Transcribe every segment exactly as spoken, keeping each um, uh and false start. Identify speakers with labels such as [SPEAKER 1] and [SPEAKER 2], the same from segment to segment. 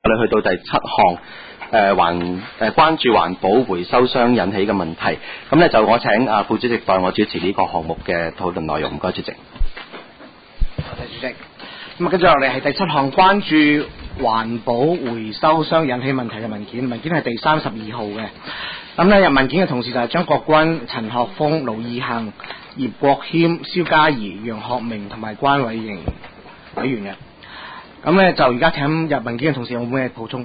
[SPEAKER 1] 我哋去到第七項。誒環誒關注環保回收商引起嘅問題，咁咧就我請啊副主席代我主持呢個項目嘅討論內容，唔該主席。
[SPEAKER 2] 多謝主席。咁啊，跟住落嚟係第七項關注環保回收商引起問題嘅文件，文件係第三十二號嘅。咁咧入文件嘅同事就係張國軍、陳學鋒、盧義恒、葉國謙、蕭嘉怡、楊學明同埋關偉瑩委員嘅。咁咧就而家請入文件嘅同事有冇咩補充？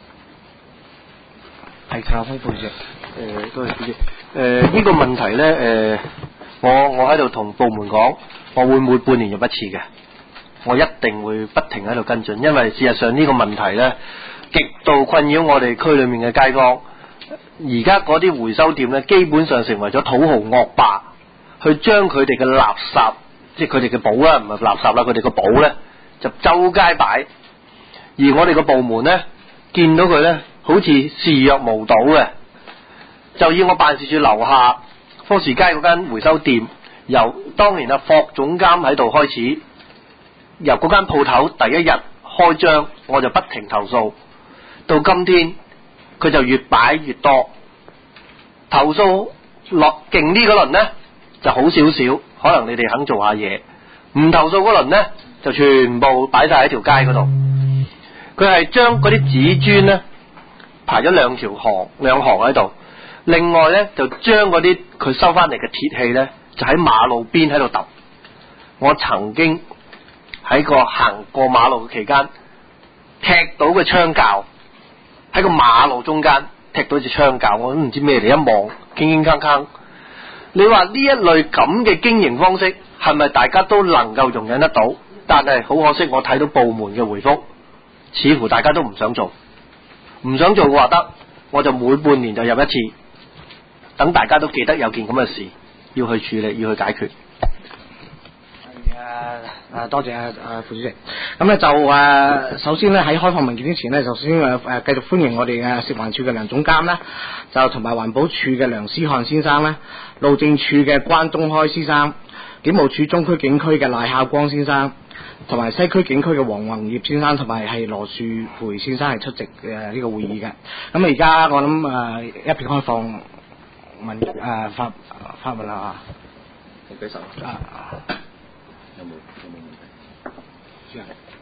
[SPEAKER 2] 係陳學鋒副主席。
[SPEAKER 3] 誒，多謝主席。誒，呢個問題咧，誒、呃，我我喺度同部門講，我會每半年入一次嘅，我一定會不停喺度跟進，因為事實上呢個問題咧，極度困擾我哋區裏面嘅街坊。而家嗰啲回收店咧，基本上成為咗土豪惡霸，去將佢哋嘅垃圾，即係佢哋嘅寶啦，唔係垃圾啦，佢哋嘅寶咧，就周街擺。而我哋個部門咧，見到佢咧，好似視若無睹嘅，就以我辦事處樓下科士街嗰間回收店，由當年阿霍總監喺度開始，由嗰間鋪頭第一日開張，我就不停投訴，到今天佢就越擺越多，投訴落勁啲嗰輪呢就好少少，可能你哋肯做下嘢，唔投訴嗰輪呢就全部擺晒喺條街嗰度。佢係將嗰啲紙磚呢排咗兩條行兩行喺度，另外呢就將嗰啲佢收翻嚟嘅鐵器呢就喺馬路邊喺度揼。我曾經喺個行過馬路嘅期間踢到個槍鉸，喺個馬路中間踢到隻槍鉸，我都唔知咩嚟，一望鏗鏗鏗鏗。你話呢一類咁嘅經營方式係咪大家都能夠容忍得到？但係好可惜，我睇到部門嘅回覆，似乎大家都唔想做。唔想做嘅話得，我就每半年就入一次，等大家都記得有件咁嘅事要去處理，要去解決。
[SPEAKER 2] 誒誒，多謝啊啊副主席。咁咧就誒，首先咧喺開放文件之前咧，首先誒誒繼續歡迎我哋嘅食環署嘅梁總監啦，就同埋環保署嘅梁思漢先生啦，路政署嘅關東開先生，警務處中區警區嘅賴孝光先生，同埋西區警區嘅黃宏業先生，同埋係羅樹培先生係出席誒呢個會議嘅。咁而家我諗誒一片開放文誒發發問啦啊，
[SPEAKER 1] 舉手啊。有冇有冇問題？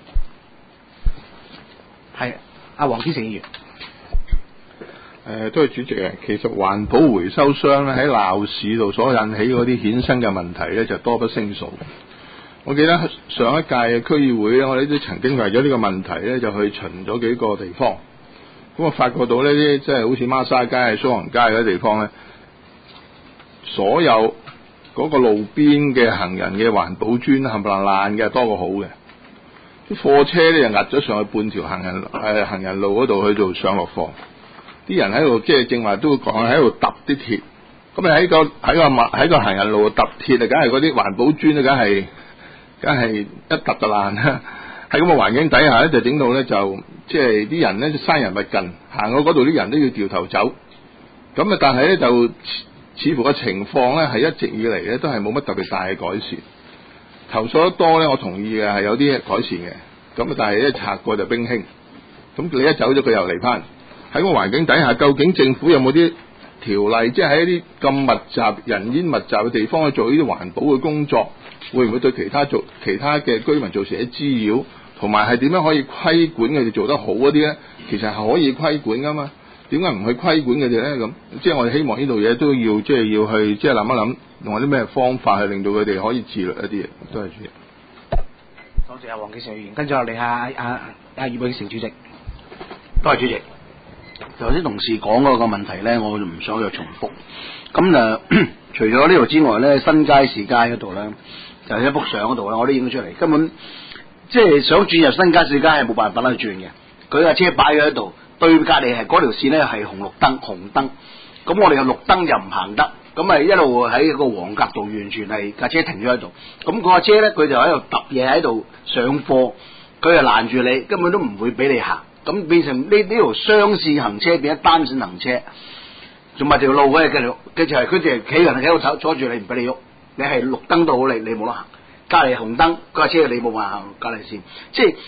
[SPEAKER 2] 係阿黃之成議員。
[SPEAKER 4] 誒，都係主席啊！其實環保回收商咧喺鬧市度所引起嗰啲衍生嘅問題咧，就多不勝數。我記得上一屆嘅區議會咧，我哋都曾經為咗呢個問題咧，就去巡咗幾個地方。咁我發覺到呢啲即係好似孖沙街、蘇杭街嗰啲地方咧，所有嗰個路邊嘅行人嘅環保磚冚唪唥爛嘅多過好嘅，啲貨車咧就壓咗上去半條行人誒、呃、行人路嗰度去做上落貨，啲人喺度即係正話都講喺度揼啲鐵，咁你喺個喺個喺個行人路揼鐵啊，梗係嗰啲環保磚啊，梗係梗係一揼就爛啦。喺咁嘅環境底下咧，就整到咧就即係啲人咧生人勿近，行過嗰度啲人都要掉頭走。咁啊，但係咧就似乎個情況咧係一直以嚟咧都係冇乜特別大嘅改善。投訴得多咧，我同意嘅係有啲改善嘅。咁啊，但係一拆過就冰興。咁你一走咗，佢又嚟翻。喺個環境底下，究竟政府有冇啲條例，即係喺一啲咁密集、人煙密集嘅地方去做呢啲環保嘅工作，會唔會對其他做其他嘅居民造成一啲滋擾？同埋係點樣可以規管佢哋做得好嗰啲咧？其實係可以規管噶嘛？點解唔去規管佢哋咧？咁即係我哋希望呢度嘢都要即係要去即係諗一諗，用啲咩方法去令到佢哋可以自律一啲嘢。多謝主席。
[SPEAKER 2] 多謝阿黃記成議員，跟住落嚟阿阿阿葉永成主席。
[SPEAKER 5] 多謝主席。頭先同事講嗰個問題咧，我就唔想再重複。咁誒，除咗呢度之外咧，新街市街嗰度咧，就係一幅相嗰度咧，我都影咗出嚟。根本即係想轉入新街市街係冇辦法啦，去轉嘅。佢架車擺咗喺度，對隔離係嗰條線咧係紅綠燈，紅燈。咁我哋嘅綠燈又唔行得，咁咪一路喺個黃格度，完全係架車停咗喺度。咁嗰架車咧，佢就喺度揼嘢喺度上貨，佢就攔住你，根本都唔會俾你行。咁變成呢呢條雙線行車變咗單線行車，仲埋條路嘅繼續，佢就係佢哋企人喺度阻阻住你，唔俾你喐。你係綠燈到你你冇得行，隔離紅燈嗰架車你冇辦法行隔離線。即係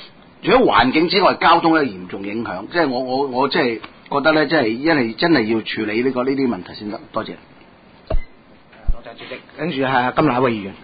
[SPEAKER 5] 除咗環境之外，交通咧嚴重影響。即係我我我即係覺得咧，即係一係真係要處理呢、這個呢啲問題先得。多謝。
[SPEAKER 2] 多謝主席。跟住係今日一位議員。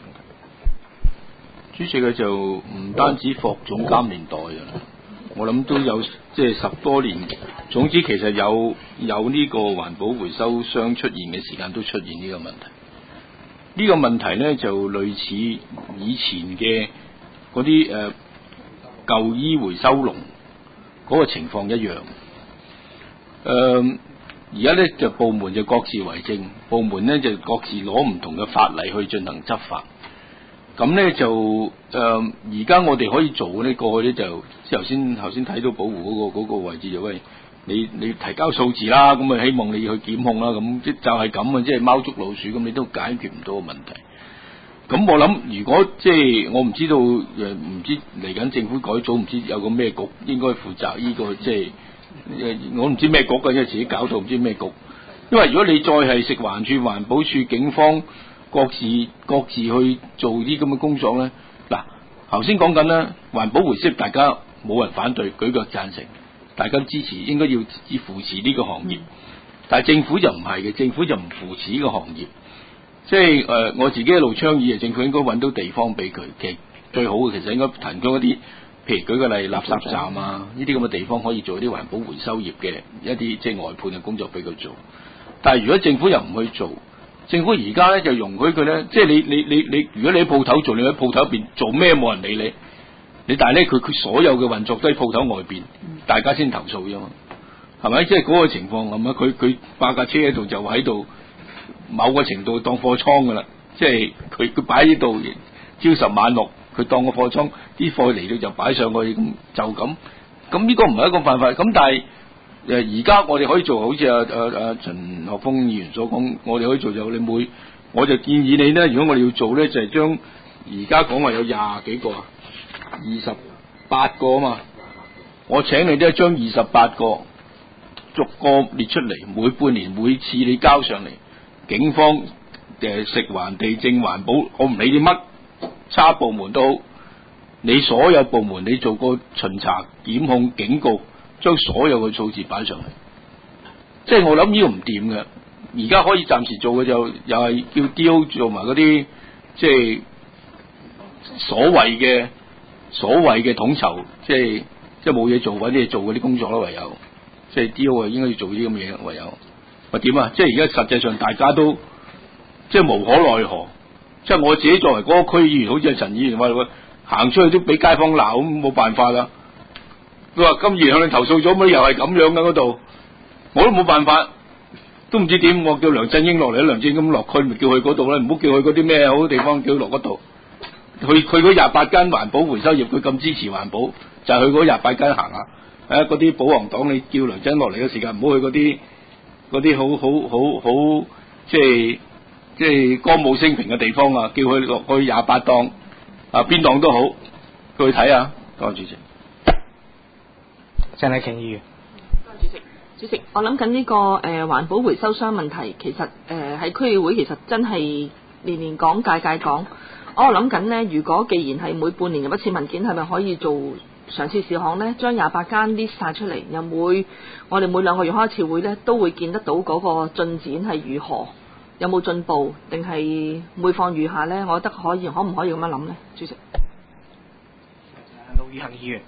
[SPEAKER 6] 主席佢就唔單止霍總監年代㗎啦，我諗都有即係十多年。總之其實有有呢個環保回收商出現嘅時間都出現呢個問題。呢、這個問題咧就類似以前嘅嗰啲誒舊衣回收籠嗰個情況一樣。誒而家咧就部門就各自為政，部門咧就各自攞唔同嘅法例去進行執法。咁咧就誒而家我哋可以做嘅呢個咧就即係頭先頭先睇到保護嗰、嗰個嗰個位置就喂你你提交數字啦，咁啊希望你去檢控啦，咁即就係咁啊，即係貓捉老鼠咁，你都解決唔到個問題。咁我諗如果即係我唔知道誒唔知嚟緊政府改組唔知有個咩局應該負責呢、呢個即係誒我唔知咩局嘅，因為自己搞到唔知咩局。因為如果你再係食環署、環保署、警方各自各自去做啲咁嘅工作咧，嗱頭先講緊咧環保回收，大家冇人反對，舉腳贊成，大家都支持，應該要支扶持呢個行業。但係政府就唔係嘅，政府就唔扶持呢個行業。即係誒、呃，我自己一路倡議，政府應該揾到地方俾佢。其實最好嘅其實應該提供一啲，譬如舉個例，垃圾站啊，呢啲咁嘅地方可以做啲環保回收業嘅一啲即係外判嘅工作俾佢做。但係如果政府又唔去做，政府而家咧就容許佢咧，即係你你你你，如果你喺鋪頭做，你喺鋪頭入邊做咩冇人理你，你但係咧佢佢所有嘅運作都喺鋪頭外邊，大家先投訴啫嘛，係咪？即係嗰個情況咁啊，佢佢擺架車喺度就喺度，某個程度當貨倉噶啦，即係佢佢擺喺度朝十晚六，佢當個貨倉，啲貨嚟到就擺上去咁就咁，咁呢個唔係一個辦法，咁但係。誒而家我哋可以做好似阿阿阿陳學鋒議員所講，我哋可以做就你每，我就建議你咧，如果我哋要做咧，就係將而家講話有廿幾個啊，二十八個啊嘛，我請你咧將二十八個逐個列出嚟，每半年每次你交上嚟，警方誒食環地政環保，我唔理你乜差部門都好，你所有部門你做過巡查、檢控、警告。將所有嘅數字擺上嚟，即係我諗呢個唔掂嘅。而家可以暫時做嘅就又係叫 D O 做埋嗰啲，即係所謂嘅所謂嘅統籌，即係即係冇嘢做，搵啲嘢做嗰啲工作咯。唯有即係 D O 啊，應該要做啲咁嘅嘢。唯有咪點啊？即係而家實際上大家都即係無可奈何。即係我自己作為嗰個區議員，好似係陳議員話，行出去都俾街坊鬧，咁冇辦法啦。佢話今次向你投訴咗，乜又係咁樣嘅嗰度，我都冇辦法，都唔知點。我叫梁振英落嚟，梁振英咁落區，咪叫佢嗰度咧，唔好叫佢嗰啲咩好地方，叫佢落嗰度。佢佢嗰廿八間環保回收業，佢咁支持環保，就係、是、去嗰廿八間行下。誒，嗰啲保皇黨，你叫梁振英落嚟嘅時間，唔好去嗰啲嗰啲好好好好，即係即係歌舞升平嘅地方啊！叫佢落去廿八檔啊，邊檔都好，佢去睇下。多謝主席。
[SPEAKER 2] 鄭麗瓊議員，
[SPEAKER 7] 主席，主席，我諗緊呢個誒環、呃、保回收商問題，其實誒喺、呃、區議會其實真係年年講，屆屆講。我諗緊呢，如果既然係每半年入一次文件，係咪可以做嘗試事項呢？將廿八間 list 晒出嚟，又每我哋每兩個月開一次會呢，都會見得到嗰個進展係如何，有冇進步，定係每況愈下呢？我覺得可以，可唔可以咁樣諗呢？主席，
[SPEAKER 2] 盧宇恒議員。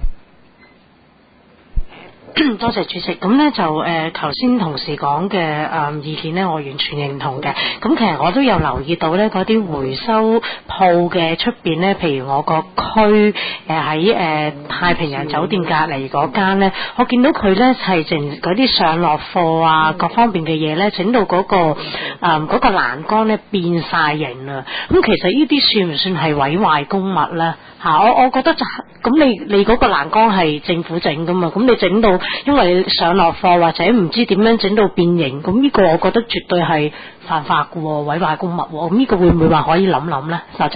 [SPEAKER 8] 多謝主席。咁呢就誒頭先同事講嘅誒意見呢，我完全認同嘅。咁其實我都有留意到呢嗰啲回收鋪嘅出邊呢，譬如我個區誒喺誒太平洋酒店隔離嗰間呢，我見到佢呢係整嗰啲上落貨啊，各方面嘅嘢呢，整到嗰個誒嗰個欄杆呢變晒形啦。咁其實呢啲算唔算係毀壞公物呢？嚇，我我覺得就咁你你嗰個欄杆係政府整噶嘛，咁你整到因為上落貨或者唔知點樣整到變形，咁呢個我覺得絕對係犯法嘅喎，毀壞公物喎，咁呢個會唔會話可以諗諗呢？多謝。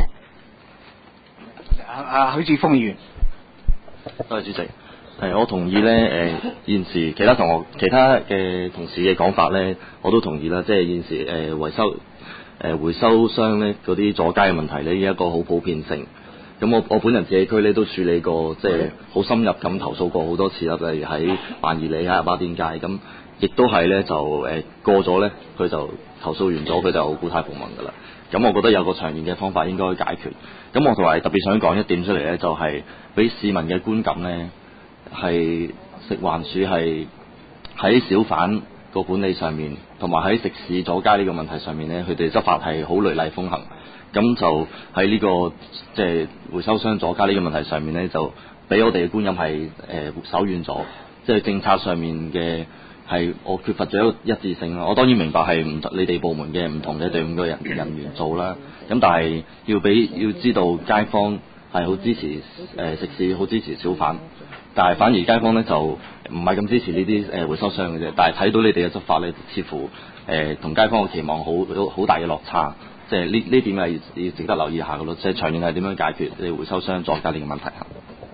[SPEAKER 2] 阿阿許智峰議員，
[SPEAKER 1] 多謝主席。係，我同意咧。誒、呃，現時其他同學、其他嘅同事嘅講法咧，我都同意啦。即係現時誒回收誒回收商咧嗰啲阻街嘅問題咧，依一個好普遍性。咁
[SPEAKER 9] 咁我我本人自己區咧都處理過，即係好深入咁投訴過好多次啦。例如喺萬宜里啊、巴甸街，咁亦都係咧就誒、呃、過咗咧，佢就投訴完咗，佢就故態復萌噶啦。咁我覺得有個長遠嘅方法應該解決。咁我同埋特別想講一點出嚟咧，就係俾市民嘅觀感咧，係食環署係喺小販個管理上面，同埋喺食肆阻街呢個問題上面咧，佢哋執法係好雷厲風行。咁就喺呢、這個即係、就是、回收商阻街呢個問題上面咧，就俾我哋嘅觀感係誒、呃、手軟咗，即、就、係、是、政策上面嘅係我缺乏咗一個一致性啦。我當然明白係唔你哋部門嘅唔同嘅隊伍嘅人人員做啦，咁但係要俾要知道街坊係好支持誒、呃、食肆，好支持小販，但係反而街坊咧就唔係咁支持呢啲誒回收商嘅啫。但係睇到你哋嘅執法咧，似乎誒同、呃、街坊嘅期望好好大嘅落差。即係呢呢點係要值得留意下嘅咯，即係長遠係點樣解決你回收商阻街呢個問題嚇。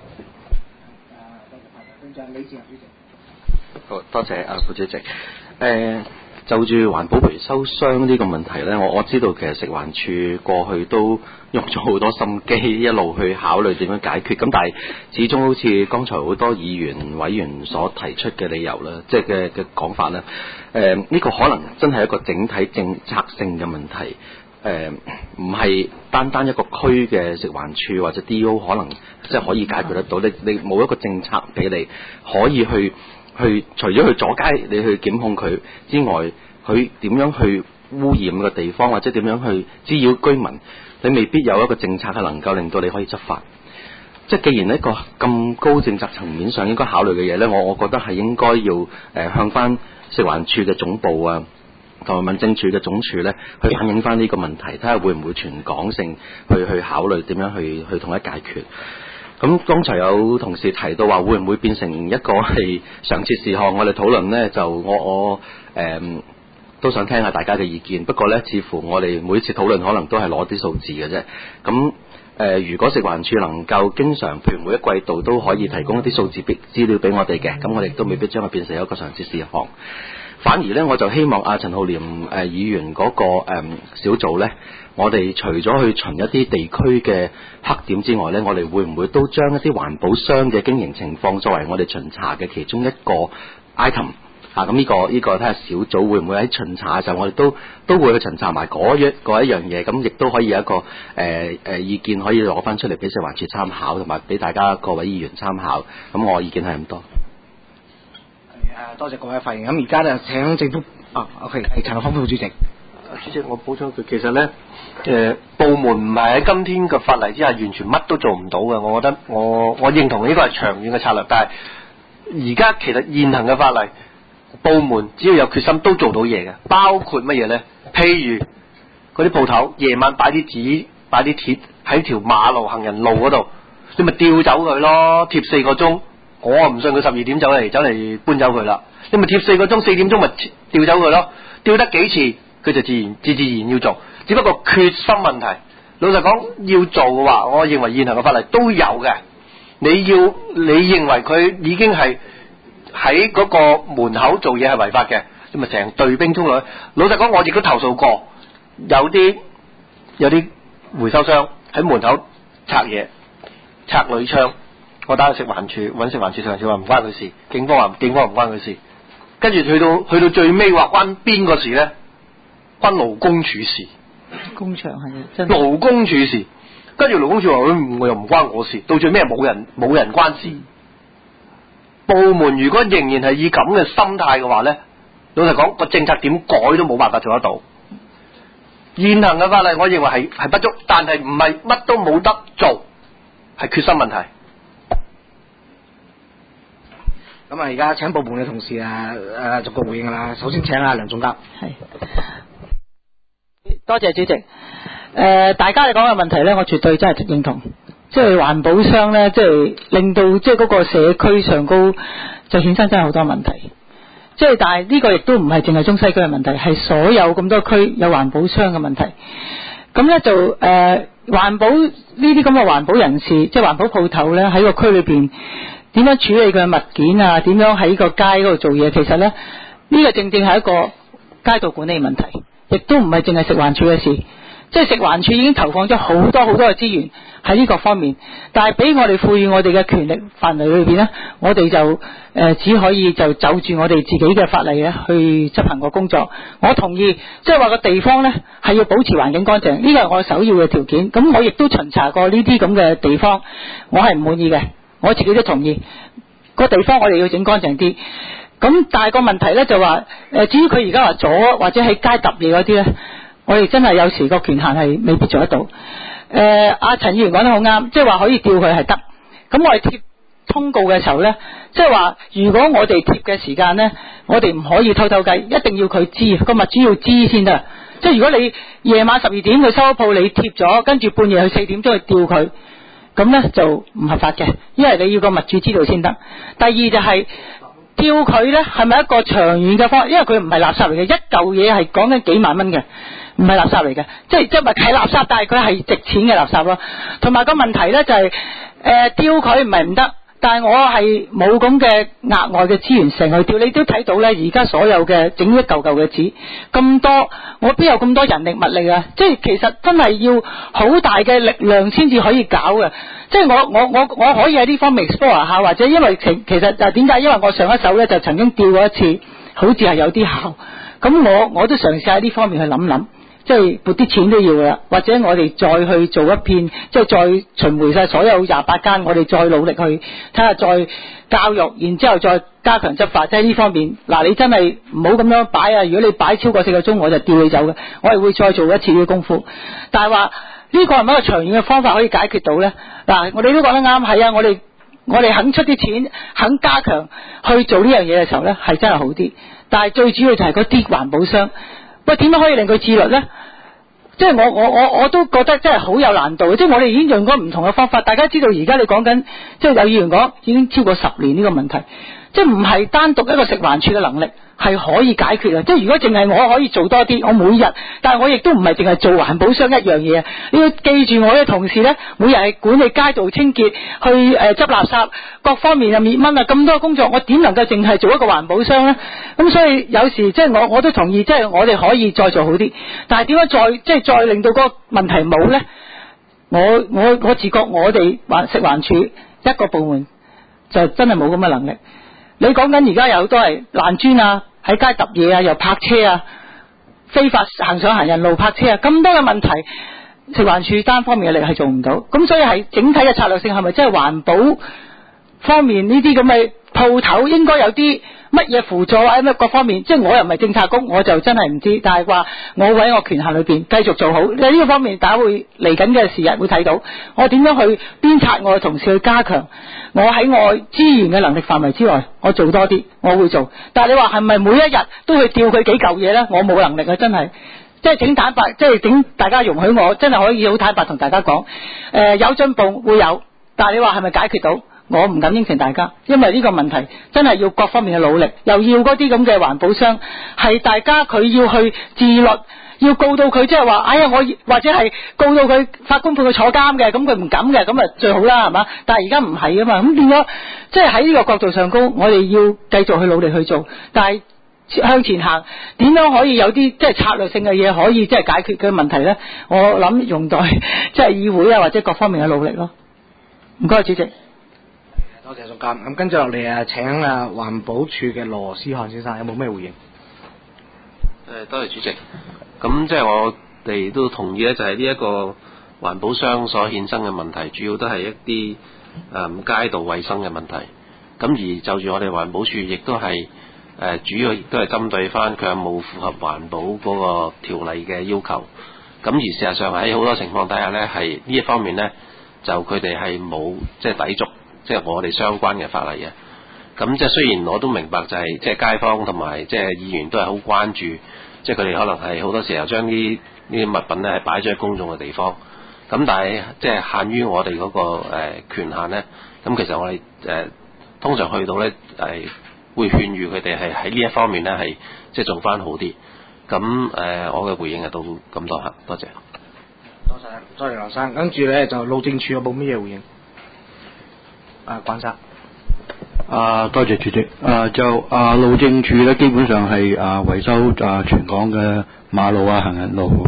[SPEAKER 1] 好多謝啊，副主席。誒、呃，就住環保回收商呢個問題咧，我我知道其實食環署過去都用咗好多心機，一路去考慮點樣解決。咁但係始終好似剛才好多議員委員所提出嘅理由啦，即係嘅嘅講法咧，誒、呃、呢、這個可能真係一個整體政策性嘅問題。誒唔係單單一個區嘅食環署或者 D O 可能即係可以解決得到，你你冇一個政策俾你可以去去除咗去阻街你去檢控佢之外，佢點樣去污染個地方或者點樣去滋擾居民，你未必有一個政策係能夠令到你可以執法。即係既然一個咁高政策層面上應該考慮嘅嘢呢，我我覺得係應該要誒、呃、向翻食環署嘅總部啊，同埋民政處嘅總署咧，去反映翻呢個問題，睇下會唔會全港性去去考慮點樣去去統一解決。咁剛才有同事提到話，會唔會變成一個係常設事項？我哋討論呢，就我我誒、嗯、都想聽下大家嘅意見。不過呢，似乎我哋每次討論可能都係攞啲數字嘅啫。咁誒、呃，如果食環署能夠經常，譬如每一季度都可以提供一啲數字資料俾我哋嘅，咁我哋都未必將佢變成一個常設事項。反而咧，我就希望阿陳浩濂誒議員嗰、那個誒、嗯、小組咧，我哋除咗去巡一啲地區嘅黑點之外咧，我哋會唔會都將一啲環保商嘅經營情況作為我哋巡查嘅其中一個 item 啊？咁呢、這個呢、這個睇下小組會唔會喺巡查嘅時候，我哋都都會去巡查埋嗰一嗰一樣嘢，咁亦都可以有一個誒誒、呃、意見可以攞翻出嚟俾食環署參考，同埋俾大家各位議員參考。咁我意見係咁多。
[SPEAKER 2] 誒，多謝各位發言。咁而家就請政府啊 ，OK， 係陳學鋒副主席。
[SPEAKER 3] 主席，我補充佢，其實咧，誒、呃、部門唔係喺今天嘅法例之下完全乜都做唔到嘅。我覺得我我認同呢個係長遠嘅策略，但係而家其實現行嘅法例，部門只要有決心都做到嘢嘅，包括乜嘢咧？譬如嗰啲鋪頭夜晚擺啲紙、擺啲鐵喺條馬路行人路嗰度，你咪吊走佢咯，貼四個鐘。我啊唔信佢十二點走嚟走嚟搬走佢啦，你咪貼四個鐘，四點鐘咪調走佢咯，調得幾次佢就自然自自然要做，只不過決心問題。老實講，要做嘅話，我認為現行嘅法例都有嘅。你要你認為佢已經係喺嗰個門口做嘢係違法嘅，你咪成隊兵衝落去。老實講，我亦都投訴過，有啲有啲回收商喺門口拆嘢、拆鋁窗。我打去食環署，揾食環署，食環署話唔關佢事，警方話警方唔關佢事，跟住去到去到最尾話關邊個事咧？關勞工處事，
[SPEAKER 10] 工場係真
[SPEAKER 3] 勞工處事，跟住勞工處話佢我又唔關我事，到最尾冇人冇人關事。部門如果仍然係以咁嘅心態嘅話咧，老實講個政策點改都冇辦法做得到。現行嘅法例我認為係係不足，但係唔係乜都冇得做，係決心問題。
[SPEAKER 2] 咁啊，而家請部門嘅同事啊誒逐個回應啦。首先請阿梁總監。
[SPEAKER 10] 係，多謝主席。誒、呃，大家嚟講嘅問題咧，我絕對真係認同。即係環保商咧，即係令到即係嗰個社區上高就衍生真係好多問題。即係但係呢個亦都唔係淨係中西區嘅問題，係所有咁多區有環保商嘅問題。咁咧就誒、呃、環保呢啲咁嘅環保人士，即係環保鋪頭咧喺個區裏邊。點樣處理佢嘅物件啊？點樣喺個街嗰度做嘢？其實咧，呢個正正係一個街道管理問題，亦都唔係淨係食環署嘅事。 即係食環署已經投放咗好多好多嘅資源喺呢個方面，但係俾我哋賦予我哋嘅權力範圍裏邊呢，我哋就誒、呃、只可以就就住我哋自己嘅法例咧去執行個工作。我同意，即係話個地方呢係要保持環境乾淨，呢個係我首要嘅條件。咁我亦都巡查過呢啲咁嘅地方，我係唔滿意嘅，我自己都同意個地方我哋要整乾淨啲。咁但係個問題呢就話誒，至於佢而家話阻或者喺街揼嘢嗰啲呢，我哋真係有時個權限係未必做得到。誒阿陳議員講得好啱，即係話可以調佢係得。咁我哋貼通告嘅時候呢，即係話如果我哋貼嘅時間呢，我哋唔可以偷偷計，一定要佢知，個物主要知先得。即係如果你夜晚十二點佢收咗鋪，你貼咗，跟住半夜去四點鐘去調佢，咁呢就唔合法嘅，因為你要個物主知道先得。第二就係、是。調佢呢係咪一個長遠嘅方法？因為佢唔係垃圾嚟嘅，一嚿嘢係講緊幾萬蚊嘅，唔係垃圾嚟嘅，即係即係唔係垃圾，但係佢係值錢嘅垃圾咯。同埋個問題呢就係、是，誒調佢唔係唔得，但係我係冇咁嘅額外嘅資源成去調。你都睇到呢，而家所有嘅整一嚿嚿嘅紙咁多，我邊有咁多人力物力啊？即係其實真係要好大嘅力量先至可以搞嘅。即係我我我我可以喺呢方面 explore 下，或者因為其其實就點解？因為我上一手咧就曾經調過一次，好似係有啲效。咁我我都嘗試喺呢方面去諗諗，即係撥啲錢都要啦，或者我哋再去做一片，即係再巡迴晒所有廿八間，我哋再努力去睇下，再教育，然之後再加強執法。即係呢方面，嗱你真係唔好咁樣擺啊！如果你擺超過四個鐘，我就調你走嘅。我係會再做一次呢啲功夫，但係話。呢個係咪一個長遠嘅方法可以解決到呢？嗱，我哋都講得啱，係啊，我哋我哋肯出啲錢，肯加強去做呢樣嘢嘅時候呢，係真係好啲。但係最主要就係嗰啲環保商，喂，點樣可以令佢自律呢？即係我我我我都覺得真係好有難度。即係我哋已經用過唔同嘅方法，大家知道而家你講緊，即係有議員講已經超過十年呢個問題，即係唔係單獨一個食環署嘅能力係可以解決啊！即係如果淨係我可以做多啲，我每日，但係我亦都唔係淨係做環保商一樣嘢。你要記住我嘅同事呢，每日係管理街道清潔，去誒執、呃、垃圾，各方面啊滅蚊啊咁多工作，我點能夠淨係做一個環保商呢？咁所以有時即係我我都同意，即係我哋可以再做好啲，但係點樣再即係再令到嗰個問題冇呢？我我我自覺我哋環食環署一個部門就真係冇咁嘅能力。你講緊而家有好多係爛磚啊，喺街揼嘢啊，又泊車啊，非法行上行人路泊車啊，咁多嘅問題，食環署單方面嘅力係做唔到。咁所以係整體嘅策略性係咪真係環保方面呢啲咁嘅鋪頭應該有啲乜嘢輔助啊乜各方面？即係我又唔係政策局，我就真係唔知。但係話我會喺我權限裏邊繼續做好。呢個方面大家會嚟緊嘅時日會睇到，我點樣去鞭策我嘅同事去加強。我喺我資源嘅能力範圍之外，我做多啲，我會做。但係你話係咪每一日都去調佢幾嚿嘢呢？我冇能力啊，真係。即係請坦白，即係請大家容許我，真係可以好坦白同大家講。誒、呃，有進步會有，但係你話係咪解決到？我唔敢應承大家，因為呢個問題真係要各方面嘅努力，又要嗰啲咁嘅環保商係大家佢要去自律。要告到佢，即係話，哎呀，我或者係告到佢，法官判佢坐監嘅，咁佢唔敢嘅，咁啊最好啦，係嘛？但係而家唔係啊嘛，咁變咗，即係喺呢個角度上高，我哋要繼續去努力去做，但係向前行，點樣可以有啲即係策略性嘅嘢可以即係解決嘅問題咧？我諗用待即係議會啊或者各方面嘅努力咯。唔該，主席。
[SPEAKER 2] 多謝總監。咁跟住落嚟啊，請啊環保署嘅羅思漢先生有冇咩回應？
[SPEAKER 11] 誒，多謝主席。咁即係我哋都同意咧，就係呢一個環保商所衍生嘅問題，主要都係一啲誒、嗯、街道衛生嘅問題。咁而就住我哋環保署，亦都係誒主要亦都係針對翻佢有冇符合環保嗰個條例嘅要求。咁而事實上喺好多情況底下呢，係呢一方面呢，就佢哋係冇即係抵觸即係我哋相關嘅法例嘅。咁即係雖然我都明白就係即係街坊同埋即係議員都係好關注。即係佢哋可能係好多時候將啲呢啲物品咧係擺咗喺公眾嘅地方，咁但係即係限於我哋嗰、那個誒、呃、權限咧，咁其實我哋誒、呃、通常去到咧係會勸喻佢哋係喺呢一方面咧係即係做翻好啲。咁誒、呃、我嘅回應係到咁多嚇，多謝。
[SPEAKER 2] 多謝，多謝羅生。跟住咧就路政署有冇乜嘢回應？啊，關生。
[SPEAKER 5] 啊，多謝主席。啊，就啊路政署咧，基本上係啊維修啊全港嘅馬路啊、行人路。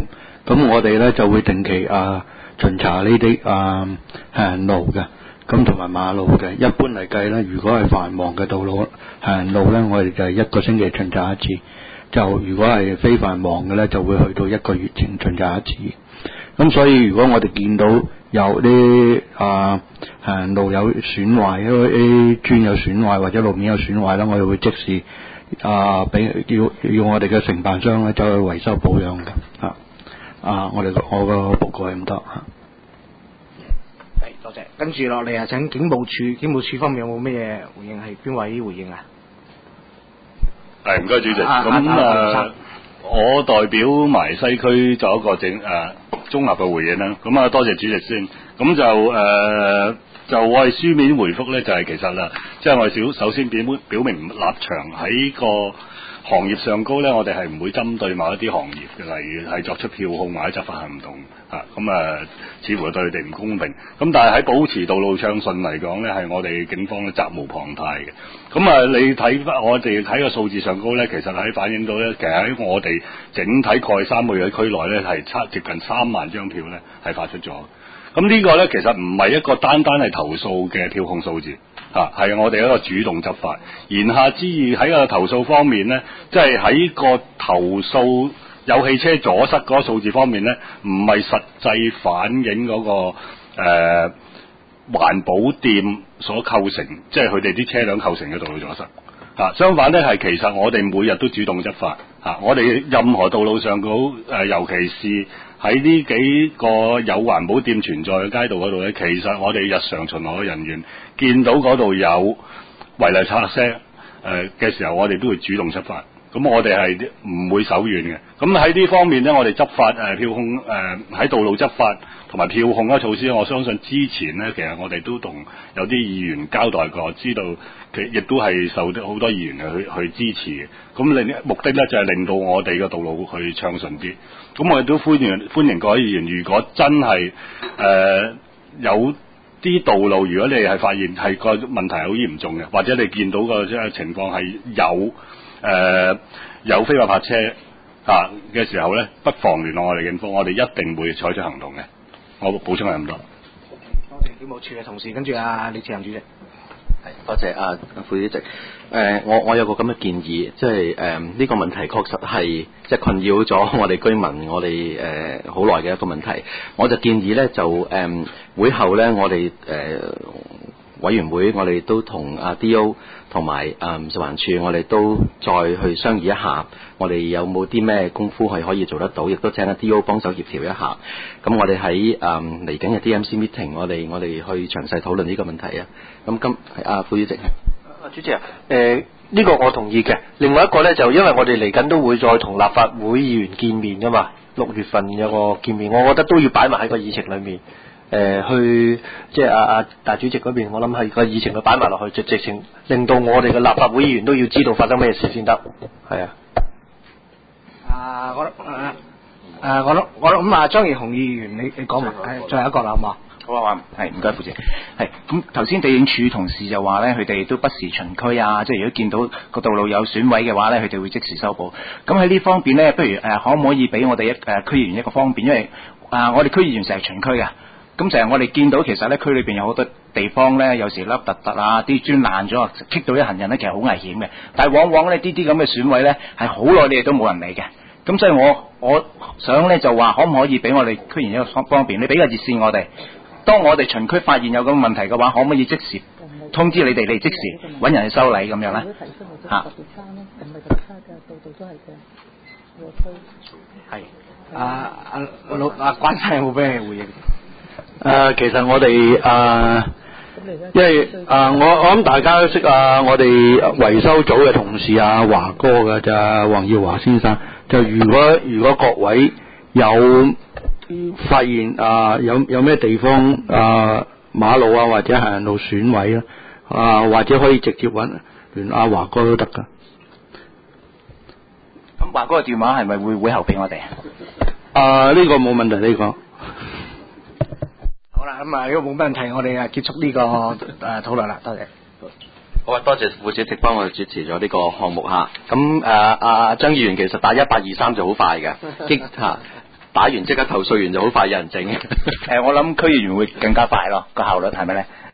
[SPEAKER 12] 咁我哋咧就會定期啊巡查呢啲啊行人路嘅，咁同埋馬路嘅。一般嚟計咧，如果係繁忙嘅道路行人路咧，我哋就係一個星期巡查一次。就如果係非繁忙嘅咧，就會去到一個月前巡查一次。咁所以如果我哋見到有啲啊行人路有損壞，啲磚有損壞或者路面有損壞咧，我哋會即時啊俾要要我哋嘅承辦商咧走去維修保養嘅啊啊！我哋我個報告係咁多嚇。
[SPEAKER 2] 係多謝。跟住落嚟啊，請警務處警務處方面有冇咩嘢回應？係邊位回應啊？
[SPEAKER 13] 係唔該主席，咁
[SPEAKER 2] 啊
[SPEAKER 13] 誒、
[SPEAKER 2] 啊
[SPEAKER 13] 呃，我代表埋西區做一個整誒、呃、綜合嘅回應啦。咁啊，多謝主席先。咁就誒、呃，就我哋書面回覆咧，就係、是、其實啦，即、就、係、是、我哋小首先表表明立場喺個行業上高咧，我哋係唔會針對某一啲行業嘅，例如係作出票控或者執法行動嚇，咁啊，似乎對佢哋唔公平。咁但係喺保持道路暢順嚟講咧，係我哋警方咧責無旁貸嘅。咁啊，你睇翻我哋睇個數字上高咧，其實喺反映到咧，其實喺我哋整體過去三個月喺區內咧係差接近三萬張票咧係發出咗。咁呢個咧其實唔係一個單單係投訴嘅票控數字。啊，係我哋一個主動執法。言下之意喺個投訴方面呢，即係喺個投訴有汽車阻塞嗰個數字方面呢，唔係實際反映嗰、那個誒、呃、環保店所構成，即係佢哋啲車輛構成嘅道路阻塞。啊，相反呢，係其實我哋每日都主動執法。啊，我哋任何道路上嗰誒、呃，尤其是喺呢幾個有環保店存在嘅街道嗰度呢，其實我哋日常巡邏嘅人員見到嗰度有違例泊車誒嘅時候，我哋都會主動出發。咁我哋係唔會手軟嘅。咁喺呢方面呢，我哋執法誒、呃、票控誒喺、呃、道路執法同埋票控嘅措施，我相信之前呢，其實我哋都同有啲議員交代過，知道其亦都係受到好多議員去去支持嘅。咁令目的呢，就係、是、令到我哋嘅道路去暢順啲。咁我哋都歡迎歡迎各位議員，如果真係誒、呃、有啲道路，如果你係發現係個問題好嚴重嘅，或者你見到個即係情況係有誒、呃、有非法泊車啊嘅時候咧，不妨聯絡我哋警方，我哋一定會採取行動嘅。我補充係咁多。
[SPEAKER 2] 多謝警務處嘅同事，跟住啊李志恒主席。
[SPEAKER 1] 係多謝啊副主席。誒、呃，我我有個咁嘅建議，即係誒呢個問題確實係即係困擾咗我哋居民，我哋誒好耐嘅一個問題。我就建議咧，就誒、呃、會後咧，我哋誒、呃、委員會，我哋都同啊 D O 同埋誒食環署，我哋都再去商議一下，我哋有冇啲咩功夫係可以做得到，亦都請阿 D O 幫手協調一下。咁我哋喺誒嚟緊嘅 D M C meeting，我哋我哋去詳細討論呢個問題啊。咁今係啊副主席。
[SPEAKER 3] 啊主席啊，誒、呃、呢、這個我同意嘅。另外一個咧，就因為我哋嚟緊都會再同立法會議員見面噶嘛，六月份有個見面，我覺得都要擺埋喺個議程裏面。誒、呃、去即係阿阿大主席嗰邊，我諗係個議程佢擺埋落去，直直情令到我哋嘅立法會議員都要知道發生咩事先得。係啊。
[SPEAKER 2] 啊，我誒誒、啊，我諗我諗啊，張宇雄議員，你你講埋，係最後一個啦，好嘛？
[SPEAKER 14] 好啊，係唔該，副主席。係咁頭先地政處同事就話咧，佢哋都不時巡區啊，即係如果見到個道路有損毀嘅話咧，佢哋會即時修補。咁喺呢方面咧，不如誒、呃、可唔可以俾我哋一誒、呃、區議員一個方便？因為啊、呃，我哋區議員成日巡區嘅，咁成日我哋見到其實咧區裏邊有好多地方咧，有時凹凸凸啊，啲磚爛咗啊，棘到啲行人咧，其實好危險嘅。但係往往咧呢啲咁嘅損毀咧，係好耐你哋都冇人理嘅。咁所以我我想咧就話，可唔可以俾我哋區議員一個方方便？你俾個熱線我哋。當我哋巡區發現有咁嘅問題嘅話，可唔可以即時通知你哋，你即時揾人去修理咁樣咧？嚇，
[SPEAKER 2] 係啊啊老啊關生有冇俾你回應？
[SPEAKER 12] 誒、呃，其實我哋誒、呃，因為誒、呃，我我諗大家都識啊，我哋維修組嘅同事啊，華哥嘅就係黃耀華先生。就如果如果各位有發現啊，有有咩地方啊馬路啊或者行人路損毀啊，啊或者可以直接揾聯阿華哥都得噶。
[SPEAKER 14] 咁華哥嘅電話係咪會會後俾我哋啊？
[SPEAKER 12] 啊呢、這個冇問題，呢、這個。
[SPEAKER 2] 好啦，咁啊如果冇問題，我哋啊結束呢、這個誒討論啦，多謝。
[SPEAKER 1] 好啊，多謝副主席幫我哋主持咗呢個項目嚇。咁誒阿張議員其實打一八二三就好快嘅，激嚇。 打完即刻投訴完就好快有人整。
[SPEAKER 14] 誒、我諗區議員會更加快咯，個效率係咪咧？